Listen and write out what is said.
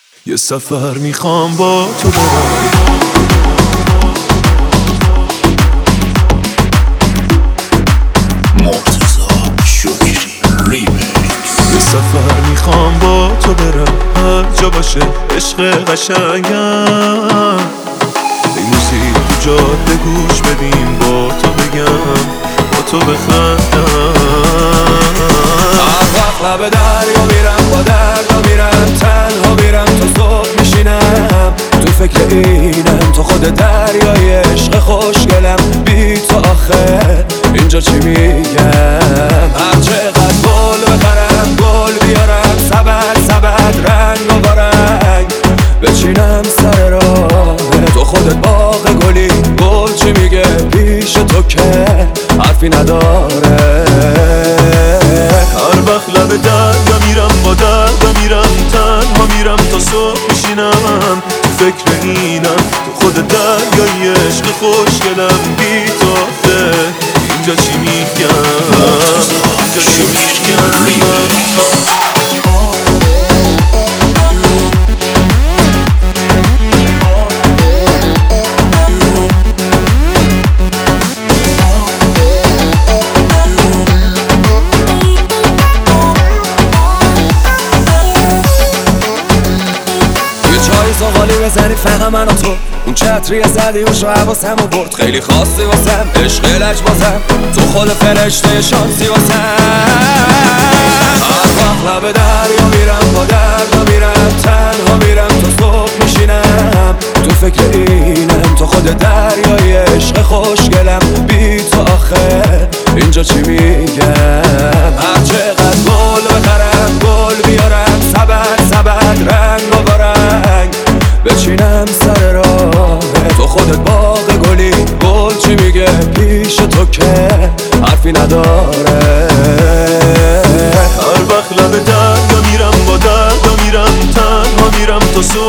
یه سفر میخوام با تو برم، یه سفر میخوام با تو برم، هر جا باشه عشق قشنگم. ای موزیک تو جاده گوش بدیم، با تو بگم با تو بخندم. هر وقت لب دریا میرم با دردا میرم، تنها میرم تا صبح میشینم. تو فکر اینم تو خود دریای عشق خوشگلم، بی تو آخه اینجا چی میگم. هر چقدر گل بخرم گل بیارم، سبد رنگ و بارنگ بچینم سر راه تو. خودت باغ گلی، گل چی میگه پیش تو که حرفی نداره. هر وقت لب دریا میرم با دردا میرم، تنها میرم تا صبح میشینم. تو فکر اینم تو خود دریای عشق خوشگلم، بی تو آخه اینجا چی میگم، اینجا چی میگم. زغالی بزنی فقط من و تو، اون چتری زدی و شو حواسمو برد. خیلی خاصی واسم عشق لج بازم، تو خود فرشته شانسی واسم. هر وقت لب دریا میرم با دردا میرم، تنها میرم تا صبح میشینم. تو فکر اینم تو خود دریای عشق خوشگلم، بی تو آخه اینجا چی میگم. هر چقدر گل بخرم گل بیارم، سبد رنگ و بارنگ بچینم سر راه تو. خودت باغ گلی، گل چی میگه پیش تو که حرفی نداره. هر وقت لب دریا میرم با دردا میرم، تنها میرم تا صبح